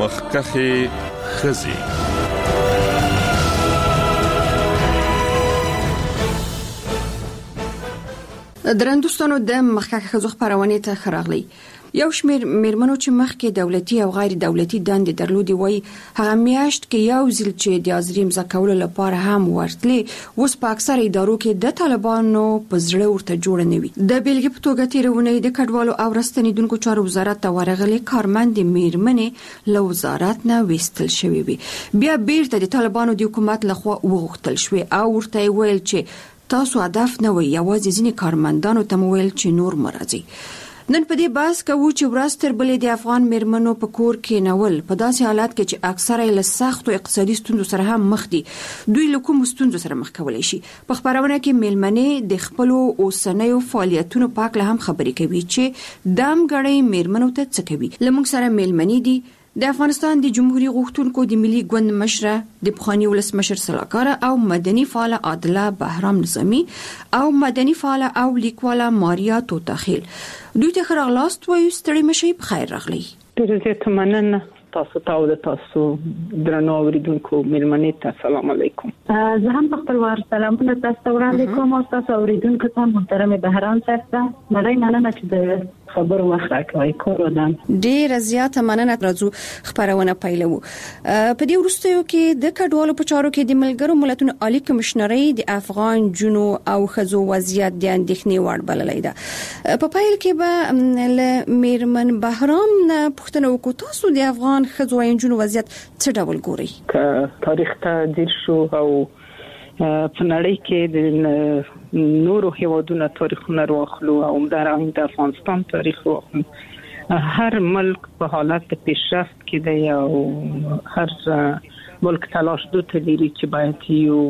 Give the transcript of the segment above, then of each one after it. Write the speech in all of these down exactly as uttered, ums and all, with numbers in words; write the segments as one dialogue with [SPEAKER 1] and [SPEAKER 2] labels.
[SPEAKER 1] مخکخي خزي.
[SPEAKER 2] درندوستانو د مخکخ خزو خبرونه ته خراغلی. یو شمیر میرمنو چې مخکې دولتي او غیر دولتي دندې درلودي وای هغه میاشت کې یو ځل چې د ازریم زکول لپاره هم ورتلي اوس په اکثر ادارو کې د طالبانو په زړه ورته جوړ نه وي. د بیلګې په توګه تیرونه د کډوالو او رستنیدونکو چارو وزارت ته ورغلي کارمند میرمنې له وزارت نه وستل شوې وي. بیا بیرته د طالبانو د حکومت لخوا وغوښتل شوې او ورته ویل چې تاسو هدف نه وي، یوازې ځینې کارمندانو ته ویل چې نور مرضی. نن په دې باس کوو چې ورځ تر بلې د افغان میرمنو په کور کې نول په داسې حالات کې چې اکثره له سختو اقتصادي ستونزو سره هم مخ دي، دوی له کوم ستونزو سره مخ کولای شي. په خبرونه کې میلمنې د خپل اوسنیو فعالیتونو په اړه هم خبرې کوي چې دام غړي میرمنو ته څه کوي. لمونږ سره میلمنې دي د افغانستان د جمهوریت غوښتونکو د ملي ګوند مشره د پخوانی ولس مشر سلاکار او مدني فعال عادله بهرام نظامی او مدني فعال او لیکواله ماریا توتاخیل. دوی ته خراغلاست وایو، ستړي مشي په خیر راغلی.
[SPEAKER 3] ډېر زیات مننه تاسو ته او تاسو درنو اوریدونکو میلمنې ته سلام علیکم.
[SPEAKER 4] زه هم په خپل وار سلامونه تاسو ته وړاندې کوم او تاسو اوریدونکو ته محترم بهرام صاحب ته مړی مننه چې د خبرو وخت راکوي. کورودان
[SPEAKER 2] ډېر زیاته مننه. راځو خبرونه پیلوو. په دې وروستیو کې د کډوالو په چارو کې د ملګرو ملتونو عالی کمشنري د افغان جنو او خزو وضعیت د اندېښنې وړ بللې ده. په پایل کې به ل میرمن بهرام نه پوښتنه وکړو، تاسو د افغان خزو او جنو وضعیت څه ډول ګورئ؟
[SPEAKER 3] که تاریخ ته ځیر شو او په نړۍ کې د نورو هیوادونو تاریخونه واخلو او همدارنګه د افغانستان تاریخ واخلو، هر ملک په حالت پیشرفت کې دی او هر ملک تلاش دوته لري چې باید یو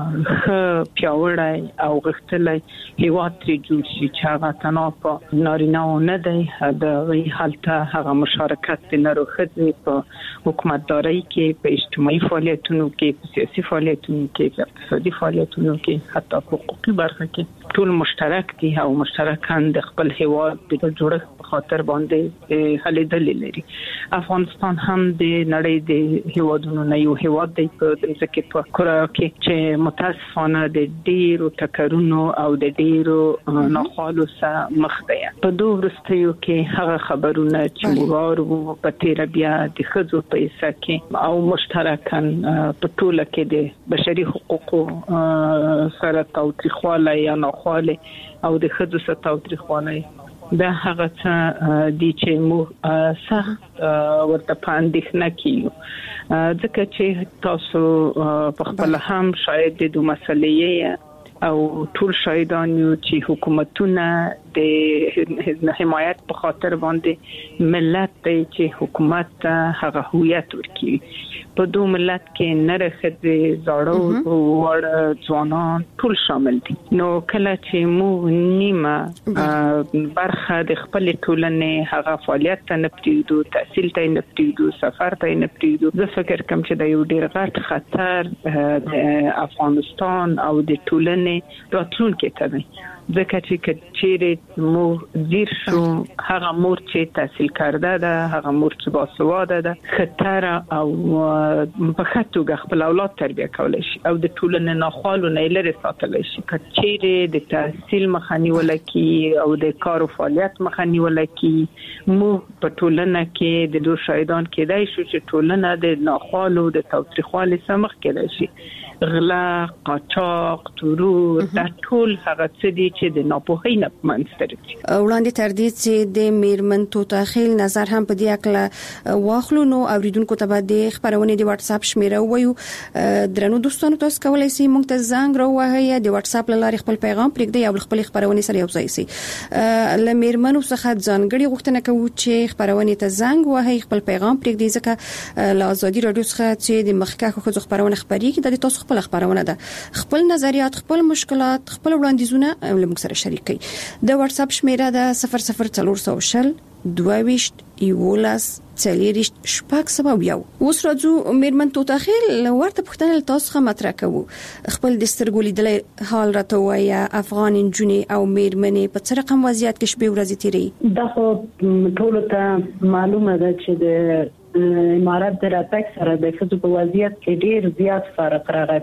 [SPEAKER 3] ښه پیاوړی او غښتلی هیواد ترې جوړ شي چې هغه تنها په نارینه‌و نه دی، د هغوی هلته هغه مشارکت د نرو ښځې په حکومتدارۍ کې، په اجتماعي فعالیتونو کې، په سیاسي فعالیتونو کې، په اقتصادي فعالیتونو کې، حتی په حقوقي برخه کې ټول مشترک دي او مشترکاً د خپل هیواد د جوړښت په خاطر باندې هلې ځلې لري. افغانستان هم د نړۍ د هیوادونو نه یو هیواد دی په ځکه په کورا کې چې متاسفانه د ډیرو ټکرونو او د ډیرو ناخوالو سره مخ دی. په دوه ورستیو کې هغه خبرونه چې موږ په تیر بیا د خزو په حصہ کې او مشترکاً په ټوله کې د بشري حقوقو سره تاوتریخوالی یا ناخواله او د خزو سره تاوتریخوالی دا هغه څه دي چې موږ سخت ورته پاندېښنه کیو، ځکه چې تاسو په خپل هم شاید د دوه مسلې او ټول شاهدان یو چې حکومتونه د حمایت په خاطر باندې ملت ته چې حکومت هغه هویت ورکړي. په دوه ملت کې نره ښځې، زاړه وړ ځوانان ټول شامل دي. نو کله چې موږ نیمه برخه د خپل ټولنې هغه فعالیت ته نه پرېږدو، تحصیل ته نه پرېږدو، سفر ته نه پرېږدو، زه فکر کوم چې دا یو ډېر غټ خطر د افغانستان او د ټولنې راتلونکي ته دی. ځکه چې چیرې مو زیر شو، هغه مور چې تحصیل کرده ده، هغه مور چې باسواده ده، خطر او په خطوګه خپل اولاد تربیه کولای شي او د ټولنې ناخوالو نه لري ساتلای شي. که چیرې د تحصیل مخنیوي کی او د کار او فعالیت مخنیوي کی، مو په ټولنه کې د دوه شاهدان کېدای شو چې ټولنه د ناخوالو د تاوتریخوالي سمخ کېدای شي. غلا، قاچاق، ترور، دا ټول هغه څه دي چې د ناپوهۍ نه منځته راځي.
[SPEAKER 2] وړاندې تر دې چې د میرمن توتاخیل نظر هم په دې اړه واخلو، نو اوریدونکو ته به د خبرونه د واتس اپ شمیره وایو. درنو دوستانو، تاسو کولای شئ موږ ته زنګ راوهئ، د واتس اپ لارې خپل پیغام پرېږدئ او خپل خبرونه سره یو ځای شي. ل میرمنو څخه ځانګړي غوښتنه کوو چې خبرونه ته زنګ وهئ، خپل پیغام پرېږدئ، ځکه ل ازادي رادیو څخه چې د مخکښو خبرونه خبرونه خبري کې د تاسو خپل خبرونه ده، خپل نظریات، خپل مشکلات، خپل وړاندیزونه موږ سره شریک کړئ. د واتس اپ شمیره ده صفر صفر څلور سو شل دوه ویشت یولاس څلېرشت شپږ سوه یو. اوس راځو میرمن توتاخیل ورته پوښتنه تاسو څخه مطرح کوو. خپل د سترګو لیدلې حال راته وایي، افغان نجونې او میرمنې په څه رقم وضعیت کې شپې ورځې تیري؟
[SPEAKER 4] دا خو ټول ته معلومه ده چې د امارات د راتګ سره د ښځو په وضعیت کې ډیر زیات فرق راغی.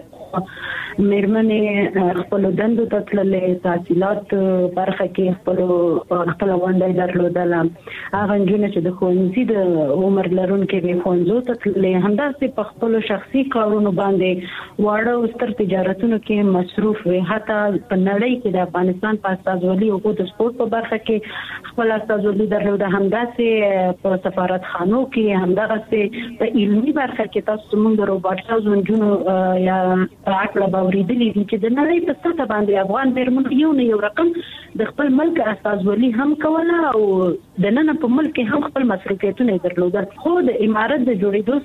[SPEAKER 4] مېرمنې خپل دندو ته تللې، تحصیلات برخه کې خپل خپل ونډه درلودله. هغه نجونې چې د ښوونځي د عمر لرونکو به ښوونځو ته تللې، همداسې په خپل شخصي کارونو باندې واړه او ستر تجارتونو کې مصروف وي. حتی په نړۍ کې د افغانستان په استازولي او د سپورت په برخه کې خپل استازولي درلوده، همداسې په سفارتخانو کې، همداسې په علمي برخه کې تاسو موږ د روباټ زونجونو یا عقل باوریدلی دي چې د نړۍ په سطح باندې افغان مېرمنې یو نه یو رقم د خپل ملک استازولي هم کوله او د نن په ملک هم خپل مسؤلیتونه درلودل. خو د امارات د جوړېدو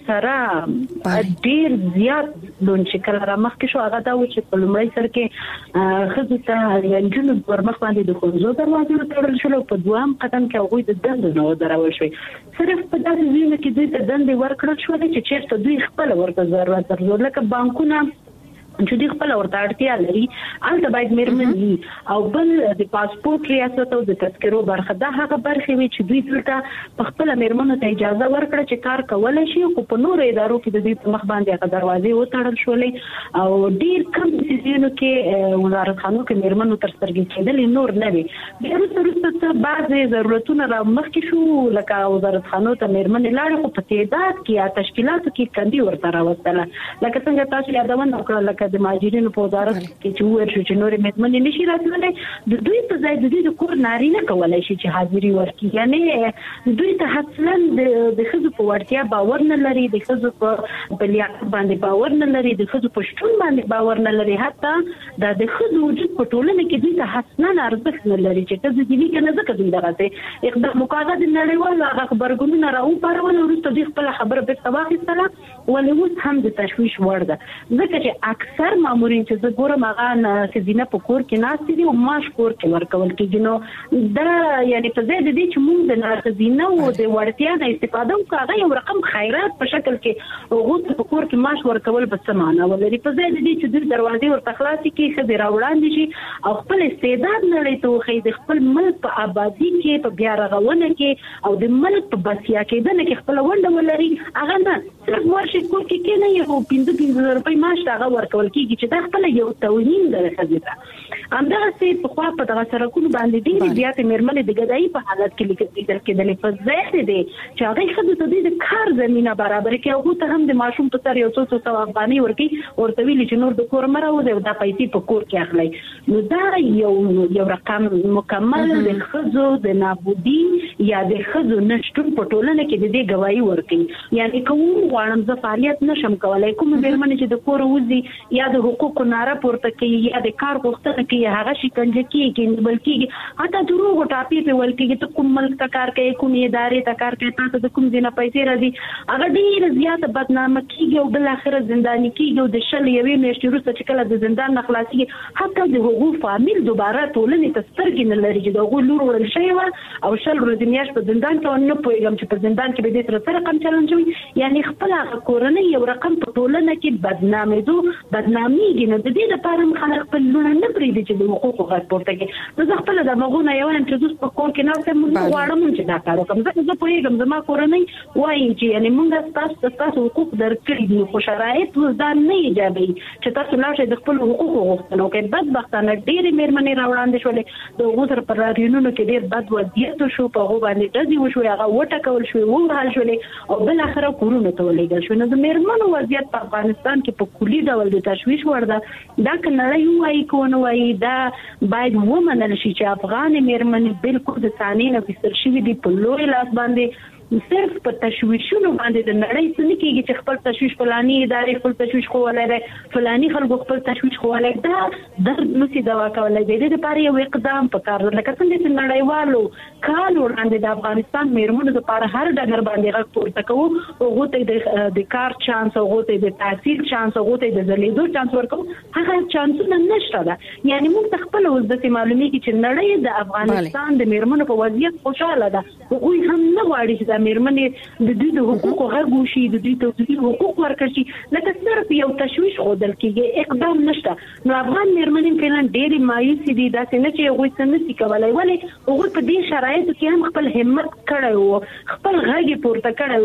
[SPEAKER 4] سره ډیر زیات لون شکل را مخکې شو. هغه دا و چې په لومړي سر کې خځو ته انجونو ورمخ باندې د ښوونځو دروازې تړل شول او په دوام قدم کې هغوی د دندو نه ودرول شوی. صرف په داسې ځایونو کې دوی ته دندې ورکړل شولې چې چېرته دوی خپل ورته ضرورت درلود، لکه بانکونه چې دوی خپل ورته اړتیا لري هلته باید مېرمنې وي، او بل د پاسپورت ریاست او د تذکرو برخه دا هغه برخې وي چې دوی دلته په خپل مېرمنو ته اجازه ورکړه چې کار کولای شي. خو په نورو ادارو کې د دوی په مخ باندې هغه دروازې وتړل شولې او ډیر کم سیزونو کې وزارتخانو کې مېرمنو تر سترګې کېدلې، نور نه وي. بیا وروسته وروسته بعضې ضرورتونه را مخکې شو، لکه وزارتخانو ته مېرمنې لاړې خو په تعداد کې یا تشکیلاتو کې کندي ورته راوستله. لکه څنګه تاسو یادونه وکړه لکه د مهاجرینو په وزارت کې چې وویل شو چې نورې مېرمنې نشي راتللی، د دوی په ځای د دوی د کور نارینه کولی شي چې حاضري ورکړي. یعنې دوی ته اصلا د ښځو په وړتیا باور نه لري، د ښځو په لیاقت باندې باور نه لري، د ښځو په شتون باندې باور نه لري. حتی دا د ښځو وجود په ټولنه کې دوی ته اصلا ارزښت نه لري چې ښځې دي وي که نه، ځکه دوی دغسې اقدام وکړه. د نړیوالو هغه غبرګونونه راوپارول، وروسته دوی خپله خبره بېرته واخیستله. ولې اوس هم د تشویش وړ ده، ځکه چې اکثر مامورین چې زه ګورم هغه ښځینه په کور کې ناستې دي او معاش کور کې ورکول کېږي. نو دا یعنې په ځای د دې چې موږ د ناښځینه او د وړتیا نه استفاده وکړو، هغه یو رقم خیرات په شکل کې هغو ته په کور کې معاش ورکول به څه معنا ولري. په ځای د دې چې دوی دروازې ورته خلاصې کړي، ښځې راوړاندې شي او خپل استعداد نړۍ ته وښیي، د خپل ملک په ابادي کې، په بیا رغونه کې او د ملک په بسیا کېدنه کې خپله ونډه ولري. هغه نه صرف ورشي کور کې کېنئ او پنځه پنځه زره روپۍ معاش ته هغه ورکول کېږي چې دا خپله یو توهین ده ښځې ته. همدغسې پخوا په دغه سړکونو باندې ډېرې زیاتې مېرمنې د ګدایي په حالت کې لیدل کېدلې. په ځای د دې چې هغوی ښځو ته دوی د کار زمینه برابره کړي، هغو ته هم د ماشوم په سر یو څو څو سوه افغانۍ ورکړي، ورته ویلي چې نور د کور مه راوځئ او دا پیسې په کور کې اخلئ. نو دا یو یو رقم مکمل د ښځو د نابودي یا د ښځو نشتون په ټولنه کې د دې ګواهي ورکوي. یعنې که وغواړم زه فعالیت نشم کولی، کومې مېرمنې چې د کور وځي یا د حقوقو ناره پورته کوي یا د کار غوښتنه کوي، هغه شکنجه کېږي، نیول کېږي، حتی دروغو ټاپې پرې ویل کېږي ته کوم ملک ته کار کوې، کومې ادارې ته کار کوې، تا ته د کوم ځای نه پیسې راځي. هغه ډېره زیاته بدنامه کېږي او بالاخره زنداني کېږي او د شل یوې میاشتې وروسته چې کله د زندان نه خلاصېږي، حتی د هغو فامیل دوباره ټولنې ته سترګې نه لري چې د هغوی لور وړل شوې وه او شل ورځې میاشت په زندان کې وه. نه پوهېږم چې په زندان کې به دې سره څه رقم چلن شوي. یعنې خپله هغه کورنۍ یو رقم په ټولنه کې بدنامېدو بدنامېږي. نو د دې لپاره هم خلک خپل لوڼه نه پرېږدي چې د حقوقو غږ پورته کړي. نو زه خپله د هغو نه یو یم چې زه په کور کې ناست یم، زه غواړم چې دا کار وکړم، ځکه زه پوهېږم زما کورنۍ وایي چې یعنې موږ ستاسو ته ستاسو حقوق درکړي دي، خو شرایط اوس دا نه ایجابوي چې تاسو لاړ شئ د خپلو حقوقو غوښتنه وکړئ. بدبختانه ډېرې مېرمنې راوړاندې شولې، د هغو سره په راډیونونو کې ډېر بد وضعیت شو، په هغو باندې ډزې وشوې، هغه وټکول شوې، ووهل شولې او بالاخره کورونو ته ولېږل شوې. نو د مېرمنو وضعیت په افغانستان کې په کلي ډول د تشویش وړ ده. دا که نړۍ ووایي که ونه وایي، دا باید ومنل شي چې افغانې مېرمنې بالکل د صحنې نه ویستل شوي دي په لوی لاس باندې. صرف په تشویشونو باندې د نړۍ څه نه کېږي چې خپل تشویش فلاني ادارې خپل تشویش ښوولی دی، فلاني خلکو خپل تشویش ښوولی، دا درد نشي دوا کولی. د دې لپاره یو اقدام پکار ده، لکه څنګه چې نړیوالو کال وړاندې د افغانستان مېرمنو لپاره هر ډګر باندې غږ پورته کوو، هغو ته د کار چانس، هغو ته د تحصیل چانس، هغو ته د ځلېدو چانس ورکوو، هغه چانسونه نشته ده. یعنې موږ ته خپله اوس داسې معلومېږي چې نړۍ د افغانستان د مېرمنو په وضعیت خوشحاله ده. هغوی هم نه غواړي چې مېرمنې د دوی د حقوقو غږ وشي، د دوی ته د دوی حقوق ورکړل شي، لکه صرف یو تشویش ښودل کېږي، اقدام نشته. نو افغان مېرمنې فعلا ډېرې مایوسې دي، داسې نه چې هغوی څه نشي کولی. ولې هغوی په دې شرایطو کې هم خپل همت کړی و، خپل غږ یې پورته کړی و،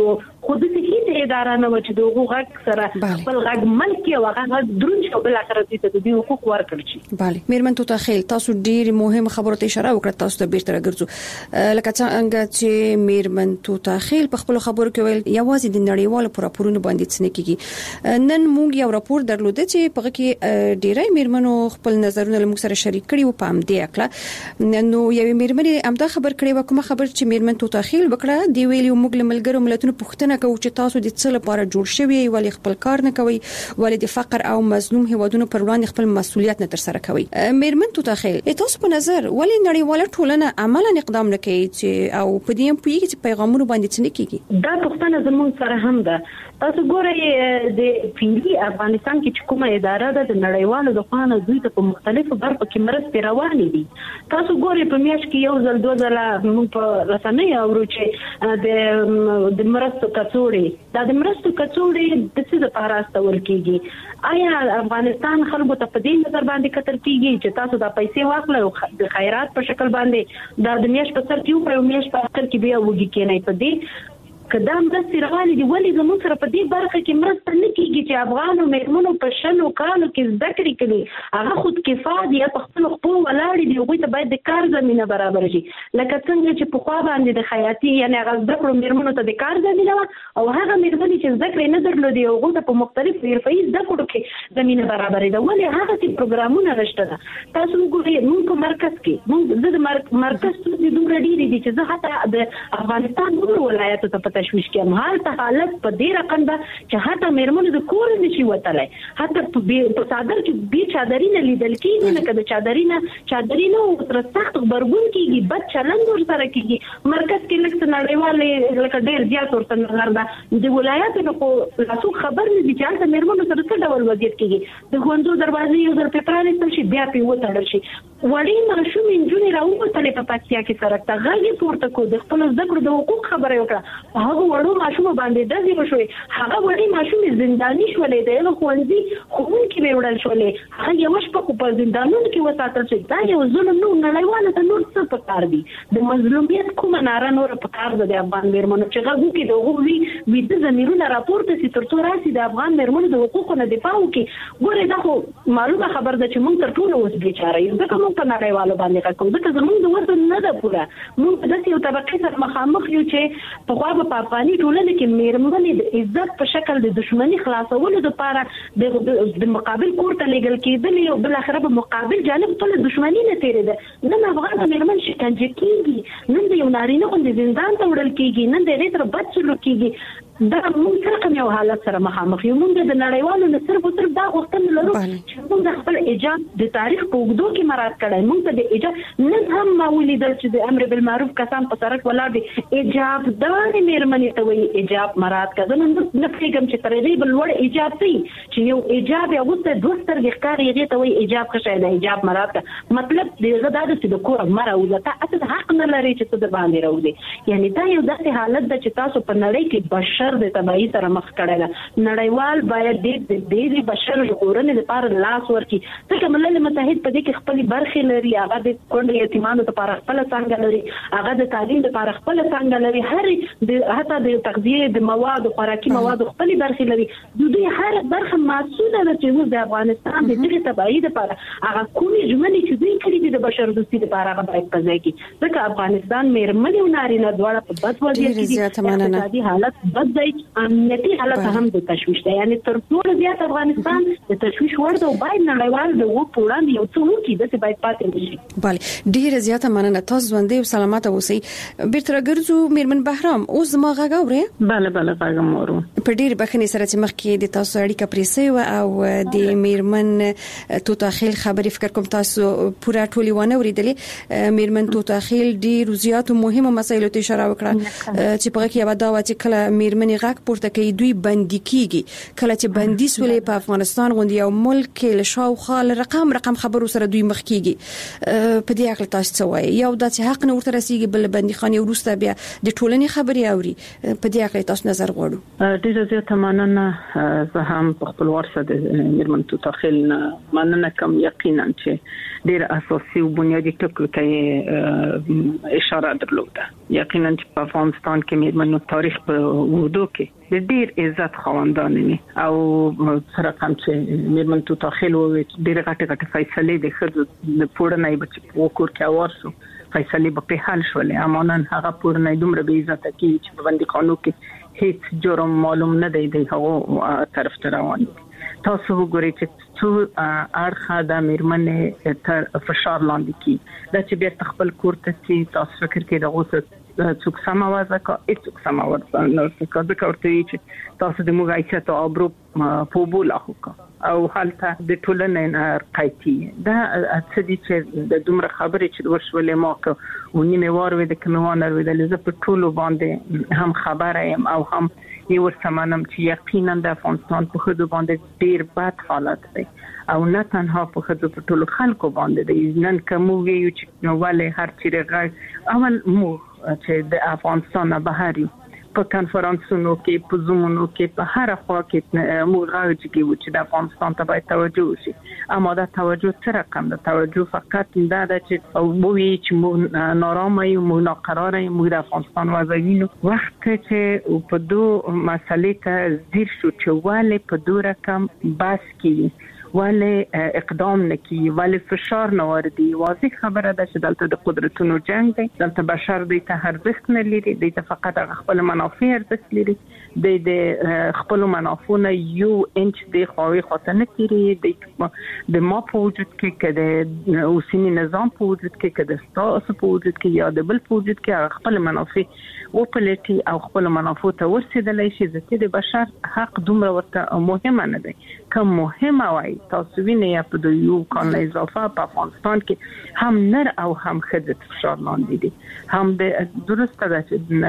[SPEAKER 4] خود دې هیڅ اداره نه و چې د حقوق غږ سره خپل غږ ملک او غږ درون شو بل اخر دې ته د حقوق ورکړي شي.
[SPEAKER 2] bale میرمن توتا خیل تاسو ډیر مهم خبرو ته اشاره وکړه، تاسو ته بیرته راګرځو لکه څنګه چې میرمن توتا خیل په خپل خبرو کې ویل یوازې د نړیوالو راپورونو باندې څنګه کیږي. نن موږ یو راپور درلوده چې په کې ډیرای میرمنو خپل نظرونه موږ سره شریک کړي او په همدې اکله نو یو میرمن همدا خبر کړي و کومه خبر چې میرمن توتا خیل وکړه دی ویلي موږ لملګرو ملتونو پوښتنه کوو چې تاسو د څه لپاره جوړ شوی ولی خپل کار نه کوي، ولی د فقر او مظلوم هیوادونو پر وړاندې خپل مسؤلیت نه تر سره کوي. میرمن توتا خیل تاسو په نظر ولی نړیواله ټولنه عملاً اقدام نه کوي چې او په دې هم پوهیږي چې پیغامونه باندې څه نه کیږي؟
[SPEAKER 4] دا پوښتنه زموږ سره هم ده. تاسو ګورئ د پیلي افغانستان کې کومه اداره ده د نړیوالو د خوانه دوی ته په مختلفو برخو کې مرستې روانې دي. تاسو ګورئ په میاشت کې یو ځل دوه ځله موږ په رسنیو اورو چې د د مرستو کڅوړې دا د مرستو کڅوړې د څه لپاره استول کیږي؟ آیا افغانستان خلکو ته په دې نظر باندې کتل کیږي چې تاسو دا پیسې واخلئ او د خیرات په شکل باندې دا د میاشت په سر کې یو په میاشت په اخر کې بیا وږي کېنای په دې کدام د سیروالي دی ولې زموږ سره په دې برخه کې مرسته نه کیږي چې افغانو میرمنو په شلو کالو کې ذکر کړي هغه خود کفایه یا په خپل خپل ولاړ دي هغه ته باید د کار زمينه برابر شي لکه څنګه چې په خوا باندې د خیاطي یعنی هغه ذکر میرمنو ته د کار زمينه او هغه میرمنې چې ذکر نه درلودي هغه ته په مختلف حرفي ذکر کې زمينه برابر دي ولې هغه چې پروګرامونه نشته. تاسو ګورئ موږ په مرکز کې موږ د مرکز څخه دوه ډیری دي چې زه حتی د افغانستان ټول ولایتو ته تشویش کوم حالت حالت په دې رقم ده چې حتی میرمنو د کور نشي وتلای حتی په صادر کې به چادرینه لیدل کیږي نه کده چادرینه چادرینه او تر سخت خبرګون کیږي بد چلند ور سره کیږي. مرکز کې لکه نړیوال لکه ډیر زیات ورته نظر ده د ولایتو په لاسو خبر نه دي چې حتی میرمنو سره څه ډول وضعیت کیږي. د غوندو دروازې یو ځل په پرانیستل شي بیا په وتړل شي وړي ماشوم انجونې راووتلې په پاتیا کې سره تا غږی پورته کو د خپل ذکر د حقوق خبره وکړه هغه وړو ماشوم باندې دځي وشوي هغه وړي ماشوم زنداني شولې د خوندې خون کې وړل شولې هغه یو شپه په زندانونو کې وساتل شي. دا یو ظلم نو نړیواله ته نور څه پکار دي د مظلومیت کومه ناره نور پکار ده د افغان میرمنو چې هغه کې د هغوی وي د زمیرونه راپورته سي تر څو راسي د افغان میرمنو د حقوقو نه دفاع وکړي. ګوره دا خو معلومه خبر ده چې موږ تر ټولو اوس بیچاره یو ځکه موږ په نړیوالو باندې کوم ځکه زموږ د ورته نه ده پوره موږ د یو طبقه سره مخامخ یو چې په خوا په افغاني ټولنه کې میرمنې د عزت په شکل د دشمنی خلاصولو لپاره د مقابل کور ته لګل کېدل او بل اخر په مقابل جانب ټول دشمنی نه تیرې ده. نن افغان میرمن شکنجه کیږي نن د یو نارینه غوندې زندان ته وړل کیږي نن د ریتر بد سلوک کیږي. دا موږ څنګه یو حالت سره مخامخ یو موږ د نړیوالو نه صرف او صرف دا غوښتنه لرو چې موږ خپل ایجاد د تاریخ په اوږدو کې مراد کړای موږ ته د ایجاد نن هم ما ولیدل چې د امر بالمعروف کسان په سرک ولاړ دي ایجاب دا میرمنې ته وایي ایجاب مراد کړه نن نه پیغام چې ترې بل وړ ایجاب دی چې یو ایجاب یو څه دوه سترګې ښکاري هغه ته وایي ایجاب ښه دی ایجاب مراد کړه مطلب دې دا چې د کور مره وځه ته حق نه لري چې ته د باندې راوځي. یعنی دا یو داسې حالت ده چې تاسو په نړۍ کې بشر د تبعی سره مخ کړی ده. نړیوال باید د دې بشر ژغورنې لپاره لاس ورکړي ځکه ملل متحد په دې کې خپل برخې لري هغه د کونډې یتیمانو لپاره خپل څنګه لري هغه د تعلیم لپاره خپل څنګه لري هر د حتی د تغذیه د مواد خوراکي مواد خپل برخې لري د دوی هر برخه مسؤله ده چې د افغانستان د دې تبعی لپاره هغه کومې ژمنې چې دوی کړې دي د بشر دوستي لپاره هغه باید په ځای کې ځکه افغانستان میرمنې او نارینه دواړه په بد وضعیت کې دي اقتصادي حالت بد دی امنیتي حالت هم د تشویش دی یعنی تر ټولو زیات افغانستان د تشویش وړ دی او باید نړیوال د وو په وړاندې یو څه وکړي د باید پاتې نشي.
[SPEAKER 2] بله ډیره زیاته مننه تاسو ژوندۍ او سلامته اوسئ. بیرته راګرځو میرمن بهرام اوس زما غږ اورئ؟
[SPEAKER 3] بله بله غږ مورو
[SPEAKER 2] په ډیر بخښنې سره چې مخکې د تاسو اړیکه پرې سوی او د میرمن توتا خیل خبرې فکر کوم تاسو پوره ټولې ونه اوریدلې. میرمن توتا خیل ډیر زیات مهمه مسایلو ته اشاره وکړه چې په کې یو دا و چې کله میرمن غږ پورته کوي دوی بندي کیږي کله چې بندي سولې په افغانستان غوندي یو ملک کې لشاوخوا رقم رقم خبرو سره دوی مخ کیږي. په دې اړه تاسو څه وایي؟ یو د حق نه ورته رسیږي بل بندي خاني ورسته بیا د ټولنې خبري اوري په دې اړه تاسو نظر غواړو؟
[SPEAKER 3] ډیره زیاته مننه. زه هم په خپل ورسره د میرمن توتا خیل مننه کوم یقینا چې ډیره اساسي او بنیادی ټکو ته اشاره درلوده. یقینا چې په افغانستان کې میرمنو تاریخ په وردو کې د ډیر عزت خواندان دي او سره کوم چې میرمن تو تاخیل و ډیر غټه غټه فیصله د خځو د پورنۍ بچ وکور کې اورسو فیصله په حل شولې امانن هغه پورنۍ دومره به عزت کې چې په باندې قانون کې هیڅ جرم معلوم نه دی د هغه طرف ته روان دي تاسو وګورئ چې څو اړخه د میرمنې تر فشار لاندې کی دا چې بیا خپل کور ته چې تاسو فکر کې د غوسه څوک سماوازه کا هیڅ سماوازه نو څه د کوي چې تاسو د موږ ایسه ته ابرو په بوله هوکا او حالته د ټولنې قایتي دا څه دي چې د دومره خبرې چې ورشولې ما کو ونیمه وار وې د کموانر وې د لزه په ټولو باندې هم خبره يم او هم یو ورسمانم چې یقینا د افغانستان په خود باندې ډیر بد حالت دی او نه تنها په خود په ټولو خلکو باندې دی نن کوم ویو چې نو ولې هر چیرې اول مو چې د افغانستان بهاري په کانفرنسونو کې په زومونو کې په هر خوا کې موږ راځي چې د افغانستان ته باید توجه وشي اما دا توجه تر رقم د توجه فقط دا د چې او وی چې موږ نارامه یو موږ ناقراره یو موږ د افغانستان وضعینو وخت چې په دوه مسلې ته زیر شو چې والي په دوه رقم بس کې ولې اقدام نکي ولې فشار نه وردي واضح خبره ده چې دلته د قدرتونو جنگ دی دلته بشر دی ته ارزښت نه لري دی ته فقط خپل منافع ارزښت لري دی د خپل منافعونه یو انچ دی خوي خاطر نه کیږي دی د ما په وجود کې کده اوسنی نظام په وجود کې کده ستاسو په وجود کې یا د بل په وجود کې خپل منافع او پلیټي او خپل منافع ته ورسېدلای شي ځکه د بشر حق دومره ورته مهمه نه دی کوم مهمه وای تاسو وینئ په د یو کال اضافه په افغانستان کې هم نر او هم ښځې فشار لاندې دي هم د درسته ده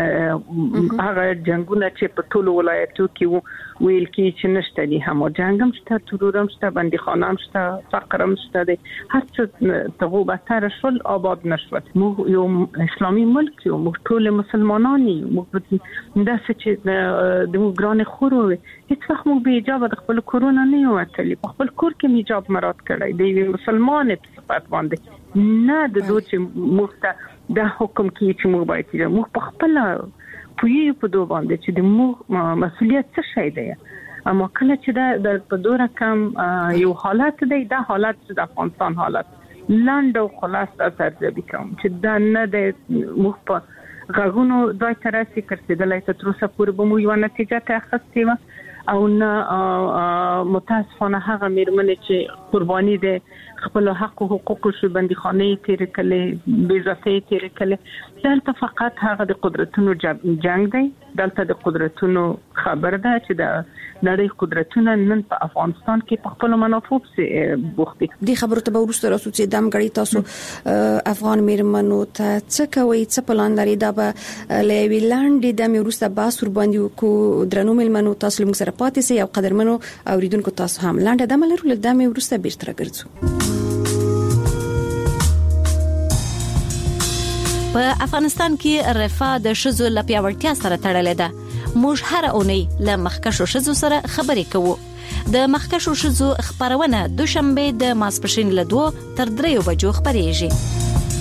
[SPEAKER 3] چې هغه جنگونه چې په ټولو ولایتو کې ویل کې چې نشته دي هم جنگ هم شته ترور هم شته بندیخانه هم شته فقر هم شته دي هر څه ته بدتر شول آباد نشول موږ یو اسلامي ملک یو موږ ټول مسلمانان یو موږ داسې چې د موږ ګران خورو هیڅ وخت موږ به اجازه د خپل کرونا نه یو اتلی په خپل کور کې میجاب مراد کړی دی مسلمان په صفات باندې نه د دوی چې موږ د حکم کې چې موږ باید چې موږ په خپل پوی په دوه باندې چې د موږ مسؤلیت څه شي دی اما کله چې د په دوه رقم یو حالت دی دا حالت د افغانستان حالت لاند او خلاص ترجمه کوم چې دا نه د موږ په غاغونو دای ترسي کړسیدلای ته تر اوسه پورې به مو یو نتیجه ته اخستې و او نه متاسفانه هغه میرمنې چې قرباني ده خپل حق او حقوق شو بندیخانه تیر کله بے عزتي تیر کله دلته فقط هغه د قدرتونو جنگ دی دلته د قدرتونو خبر ده چې د نړۍ قدرتونه نن په افغانستان کې په خپل منافع سره بوختي
[SPEAKER 2] دي خبرو ته ورسته راسو چې دم غړي تاسو افغان میرمنو ته څه کوي څه پلان لري دا به لوي لاندې د میروسته باسور باندې کو درنو میرمنو تاسو موږ سره پاتې سي او قدرمنو اوریدونکو تاسو هم لاندې د ملرو د میروسته بیرته راګرځو
[SPEAKER 5] په افغانستان کې رفاه د شذو لپیاوړتیا سره تړلې ده موږ هر اونۍ له مخکښو شذو سره خبرې کوو د مخکښو شذو خبرونه دوشنبه د ماسپښین له دوه تر دریو بجو خبرېږي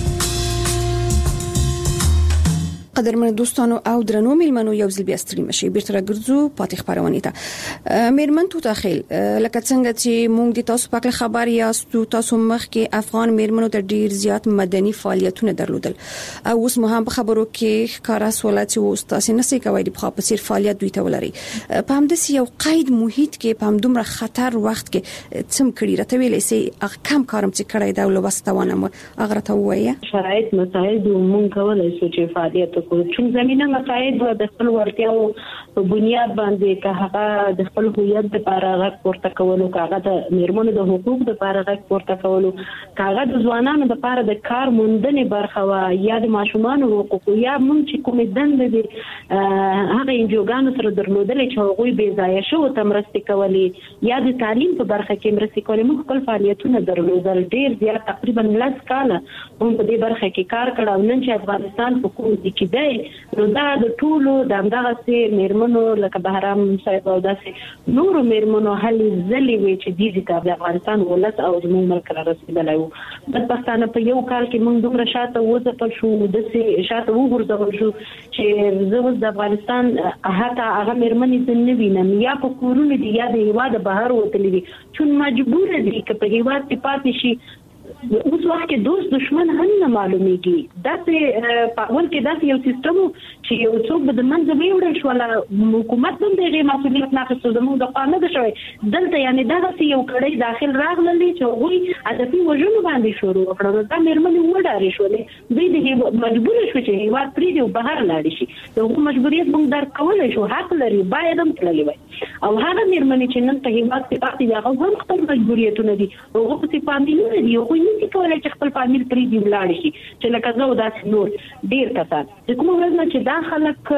[SPEAKER 2] قدرمن دوستانو او درنو میلمنو یو ځل بیا ستړي مشي بیرته راګرځو پاتې خبرونه ته میرمن تو داخل لکه څنګه چې مونږ د تاسو په خبر یاستو تاسو مخ کې افغان میرمنو ته ډیر زیات مدني فعالیتونه درلودل او اوس مو هم په خبرو کې ښکارا سوالات او تاسو نه سي کوي د په پسیر فعالیت دوی ته ولري په همدې یو قید محیط کې په همدومره خطر وخت کې څم کړي راته ویلې سي کم کارم چې کړی دا ولوستوانم اگر ته وایي
[SPEAKER 4] شرایط مساعد مونږ کولای شو چې فعالیت چون زمينه مساعد د خپل ورتیاو په بنیاد باندې که هغه د خپل هویت لپاره غږ پورته کولو کاغه د میرمنو د حقوق لپاره غږ پورته کولو کاغه د ځوانانو لپاره د کار موندنې برخه وا یا د ماشومان حقوق یا مونږ چې کوم دند دي هغه انجوګانو سره درلودل چې هغه به ځای شو تمرستي کولی یا د تعلیم په برخه کې مرستي کولی موږ خپل فعالیتونه درلودل ډیر زیات تقریبا لس کاله هم په دې برخه کې کار کړو نن چې افغانستان په کوم ځای کې دی نو دا د ټولو د همدغه سي میرمنو لکه بهرام صاحب او داسې نورو میرمنو هلې ځلې وي چې دې ته د افغانستان ولس او زموږ ملک را رسیدلی وو. بدبختانه په یو کال کې موږ دومره شاته وځپل شو داسې شاته وغورځول شو چې زه اوس د افغانستان حتی هغه میرمنې زه نه وینم یا په کورونو دي یا د هېواده بهر وتلي دي چون مجبوره دي که په هېواد کې پاتې شي. اوس وخت کې دوست دشمن هم نه معلومیږي. داسې په اول کې داسې یو سیستم چې یو څوک به د منځه ویوړل شو ولا حکومت هم دغه مسؤلیت نه اخیسته زموږ د قانون د شوی دلته یعنی دغه یو کړي داخل راغلي چې هغوی هدفي وژنو باندې شروع کړل. دا میرمنې وډارې شولې دوی د مجبور شو چې هیواد پرې دی بهر لاړ شي. دغه مجبوریت موږ درک کولای شو حق لري باید هم تللی وي او هغه میرمنې چې نن ته هیواد کې پاتې دي هغه هم خپل مجبوریتونه دي هغه په فامیلونه دي هغوی نشي کولای چې خپل فامیل پرې دی ولاړ شي چې لکه زه او داسې نور ډېر کسان چې کومه ورځ نه چې دا خلک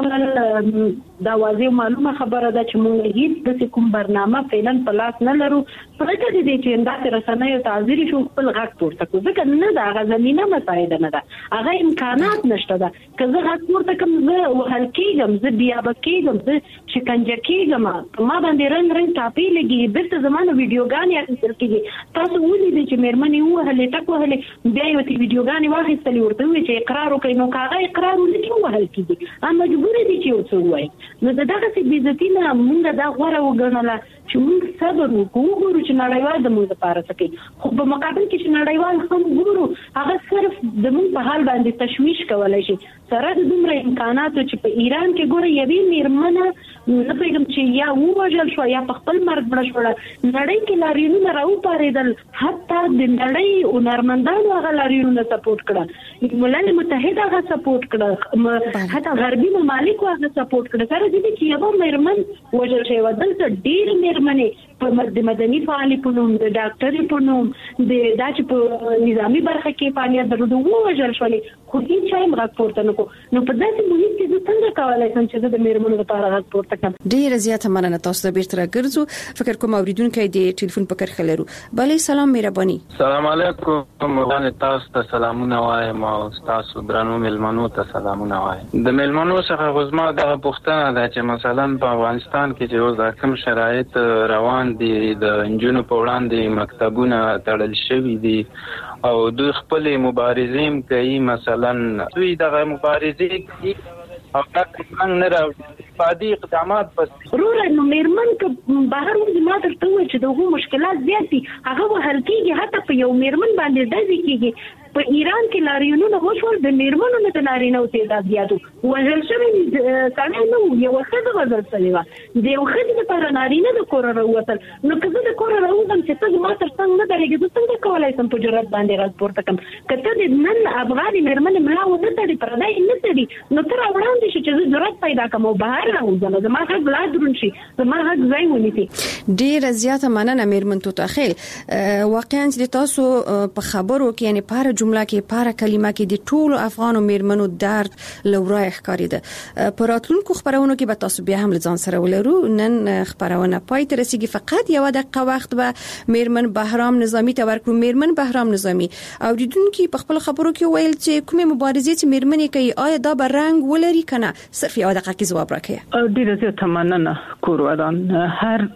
[SPEAKER 4] راغلل دا واضح معلومه خبره ده چې موږ هیڅ داسې کوم برنامه فعلا په لاس نه لرو. پرته د دې چې انداسې رسنیو تعذیري شو خپل غږ پورته کړو ځکه نه ده هغه زمینه مساعده نه ده هغه امکانات نشته ده. که زه غږ پورته کړم زه وهل کېږم زه بیابه کېږم زه شکنجه کېږم ما باندې رنګ رنګ ټاپې لګي بیرته زما نه ویډیوګانې اخیستل کېږي. تاسو ولیدئ چې میرمنې ووهلې ټک وهلې بیا یې ورته ویډیوګانې واخیستلې ورته وویل چې اقرار وکړئ نو که هغه اقرار ونه کړي ووهل کېږي هغه مجبوره دي چې یو څه ووایي. نو د دغسې بېعزتي نه موږ دا غوره وګڼله چې موږ صبر وکړو وګورو چې نړیوال د موږ دپاره څه کوي. خو په مقابل کې چې نړیوال هم ګورو هغه صرف زموږ په حال باندې تشویش کولی شي سره د دومره امکاناتو چې په ایران کې ګوره یوې میرمنه نه پوهېږم چې یا ووژل شوه یا په خپل مرګ مړه شوله نړۍ کې لاریونونه راوپارېدل حتی د نړۍ هنرمندانو هغه لاریونونه سپورټ کړه ملل متحد هغه سپورټ کړه حتی غربي ممالکو هغه سپورټ کړه سره دې چې یوه میرمن وژل شوې وه دلته ډېرې میرمنې د مدني فعالې په نوم د ډاکټرې په نوم د دا چې په نظامي برخه کې فعالیت درلود ووژل شولې خو هېڅ چا یې غږ پورته نه کړو. نو په داسې محیط کې زه څنګه کولی شم چې زه د میرمنو لپاره غږ پورته کړم.
[SPEAKER 2] ډېره زیاته مننه تاسو ته بیرته راګرځو. فکر کوم اورېدونکی د ټلیفون په کرښه لرو. بلې سلام مهرباني.
[SPEAKER 6] سلام علیکم ورانه تاسو ته سلامونه وایم او تاسو درنو ملمنو ته سلامونه وایم. د ملمنو څخه غوښتنه د پوښتنه ده چې مثلا په افغانستان کې چې اوس کوم شرایط روان دي د انجونو په وړاندې مکتبونه تړل شوي دي او دوی خپل مبارزین کوي مثلا دوی دغه مبارزې کوي او دا څنګه نه راوړي فادي اقدامات بس
[SPEAKER 4] ضروري نو میرمن که بهر وځي ما درته وایي چې دغه مشکلات زیات دي هغه وهل کېږي حتی په یو میرمن باندې ډزې کېږي. په ایران کې لاریونونه وشول د میرمنو نه د نارینه‌و تعداد زیات و وژل شوي سړی نه و یوه ښځه وژل شوې وه د یو ښځې لپاره نارینه د کوره راووتل. نو که زه د کوره راوځم چې ته زما تر څنګ نه درېږې زه څنګه کولی شم په جرأت باندې غږ پورته کړم. که ته د نن افغانې میرمنې ملا ونه تړي پردی نه تړي نو ته راوړاندې شي چې زه جرأت پیدا کړم او بهر راوځم زما غږ لا دروند شي زما غږ ځای ونیسي.
[SPEAKER 2] ډېره زیاته مننه میرمن توتاخیل. واقعا چې تاسو په خبرو کې یعنی په هره جمله کې په هره کلمه کې د ټولو افغانو میرمنو درد لورای ښکارېده. په راتلونکو خبرونو کې به تاسو بیا هم له ځان سره ولرو. نن خبرونه پای ته رسیږي فقط یو دقیقه وخت به میرمن بهرام نظامی ته ورکړو. میرمن بهرام نظامی اوریدونکو په خپل خبرو کې ویل چې کومه مبارزې چې میرمنې کوي آیا دا به رنګ ولري کنه صرف یو دقیقه کې جواب راکړئ.
[SPEAKER 3] ډیره زیاته مننه کوروادان. هر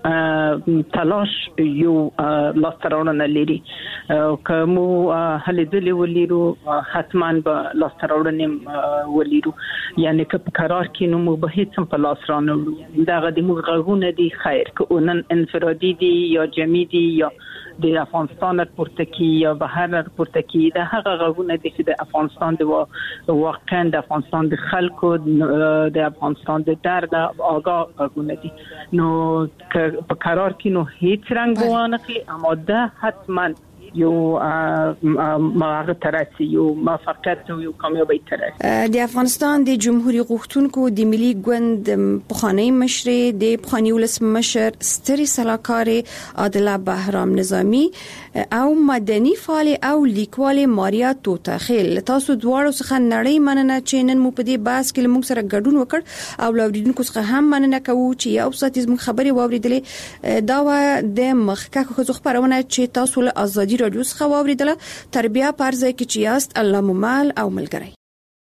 [SPEAKER 3] تلاش یو لاستراوړنه لري که مو هلې ځلې ولرو حتما به لاستراوړنې ولرو یعنی که په قرار کې نو مو به هیڅ هم په لاس را نه وړو. دغه د موږ غږونه دي خیر که اونن انفرادي دي یا جمعي دي یا د افغانستان پورته کی یا بهر پورته کی د هغه غږونه دي چې د افغانستان د واقعا د افغانستان د خلکو د افغانستان د درد آگاه غږونه دي. نو که په قرار کې نو هیڅ رنګ وانه خلی اما ده حتما یو ماغه ترسي یو موفقیت او یو کامیابی ترسي.
[SPEAKER 2] د افغانستان د جمهوریت غوښتونکو د ملي ګوند پخوانی مشر د پخوانی ولس مشر ستري سلاکار عادله بهرام نظامی او مدني فعال او لیکوال ماریا توتاخیل تاسو دواړو څخه نړۍ مننه چې نن مو په دې بحث کې موږ سره ګډون وکړ او لوریدونکو څخه هم مننه کوو چې یو ساعت زموږ خبرې واوریدلې. دا و د مخکې خو خبرونه چې تاسو له ازادي رادیو څخه واوریدله. تربیه پرځای کې چې یاست الله مو مال او ملګری.